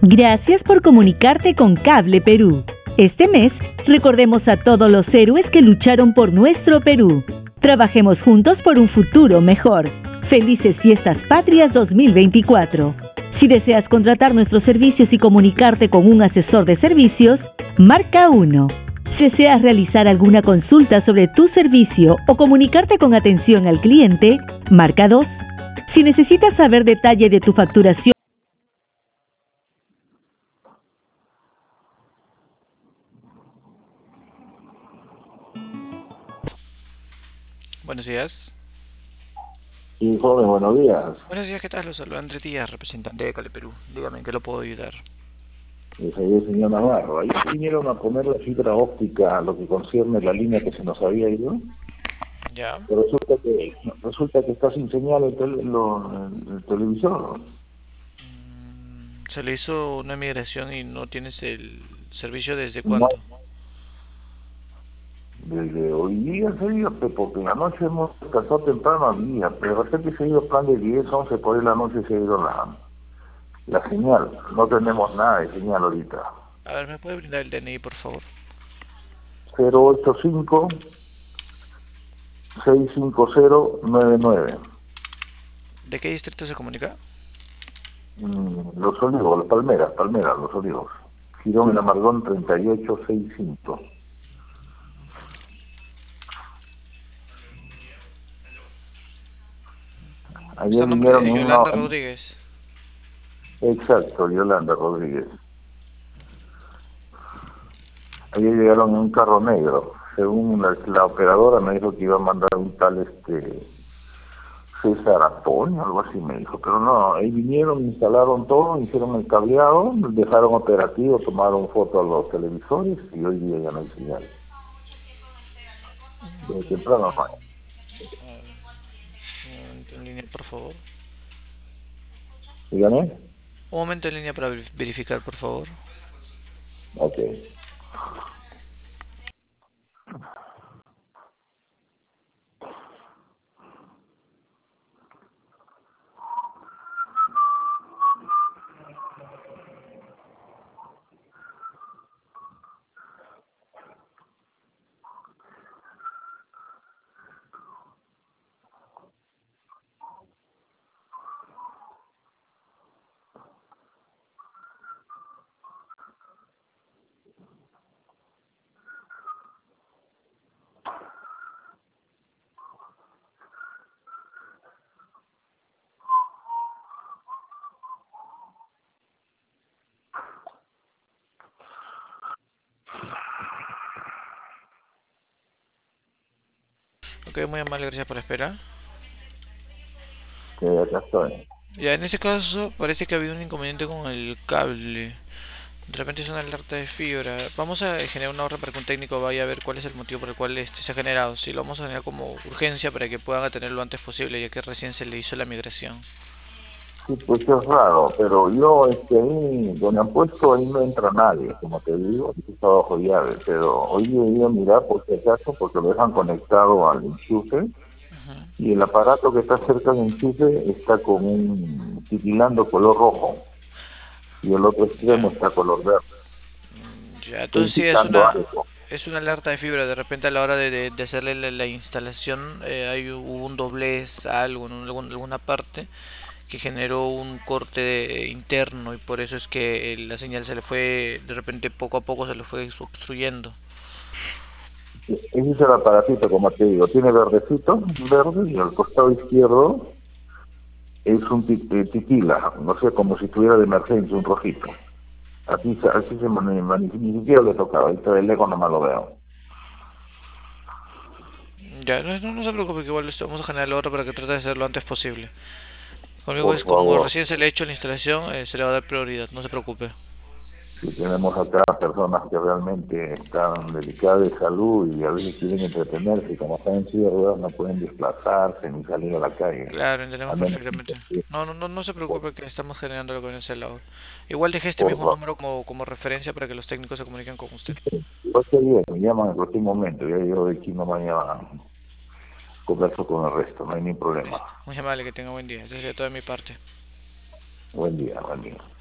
Gracias por comunicarte con Cable Perú. Este mes, recordemos a todos los héroes que lucharon por nuestro Perú. Trabajemos juntos por un futuro mejor. Felices Fiestas Patrias 2024. Si deseas contratar nuestros servicios y comunicarte con un asesor de servicios, marca 1. Si deseas realizar alguna consulta sobre tu servicio o comunicarte con atención al cliente, marca 2. Si necesitas saber detalle de tu facturación, Buenos días. Sí, joven, buenos días. Buenos días, ¿qué tal? Los saluda Andrés Díaz, representante de Cale Perú. Dígame, ¿en qué lo puedo ayudar? Soy el señor Navarro. Ahí vinieron a poner la fibra óptica a lo que concierne la línea que se nos había ido. Ya. Pero resulta que está sin señal el televisor. Se le hizo una migración y no tienes el servicio desde No, cuándo. desde hoy día se dio, porque en la noche hemos descansado temprano había, pero de repente se ha ido plan de 10, 11 por ahí la noche se ha ido la señal. No tenemos nada de señal ahorita. A ver, ¿me puede brindar el DNI, por favor? 085 65099. ¿De qué distrito se comunica? Los Olivos, las Palmeras, Los Olivos. Girón El Amargón 3865. Está Ayer el nombre vinieron de en una... Yolanda Rodríguez. Exacto, Yolanda Rodríguez. Ayer llegaron en un carro negro. Según la operadora me dijo que iba a mandar un tal César Antonio, algo así me dijo. Pero no, ahí vinieron, instalaron todo, hicieron el cableado, dejaron operativo, tomaron foto a los televisores y hoy día ya no hay señal. Desde temprano no hay. Un momento en línea, por favor. Dígame. Un momento en línea para verificar, por favor. Ok. Ok, muy amable, gracias por la espera. Que acá estoy. Ya, en ese caso parece que ha habido un inconveniente con el cable. De repente es una alerta de fibra. Vamos a generar una orden para que un técnico vaya a ver cuál es el motivo por el cual este se ha generado. Si lo vamos a generar como urgencia para que puedan atenderlo lo antes posible, ya que recién se le hizo la migración. Sí, pues es raro, pero yo, ahí, donde han puesto, ahí no entra nadie, como te digo, está bajo llave, pero hoy he ido a mirar por si acaso, porque lo dejan conectado al enchufe, Ujú. y el aparato que está cerca del enchufe está con un titilando color rojo, y el otro Ya. extremo está color verde. Ya, Está entonces sí indicando algo. es una alerta de fibra. De repente a la hora de hacerle la instalación hubo un doblez, algo en alguna parte que generó un corte interno y por eso es que la señal se le fue, de repente poco a poco se le fue obstruyendo. Ese es el aparatito, como te digo, tiene verdecito, verde, y al costado izquierdo es un titila, no sé, como si tuviera de emergencia un rojito. Así se ni siquiera le tocaba, ahorita de lejos nomás lo veo. Ya, no se preocupe que igual vamos a generar la otra para que trate de hacerlo lo antes posible. Conmigo Por es como favor, recién se le ha hecho la instalación, se le va a dar prioridad, no se preocupe. si tenemos acá personas que realmente están delicadas de salud y a veces quieren entretenerse, y como están en silla de ruedas no pueden desplazarse ni salir a la calle. Claro, entendemos Al menos, perfectamente. No se preocupe que estamos generándolo con ese lado. Igual dejé este por mismo favor. número como referencia para que los técnicos se comuniquen con usted. Igual que bien, me llaman en cualquier momento, ya yo de aquí no mañana converso con el resto, no hay ningún problema. Listo. Muy amable, que tenga buen día. Eso sería todo de mi parte. Buen día, buen día.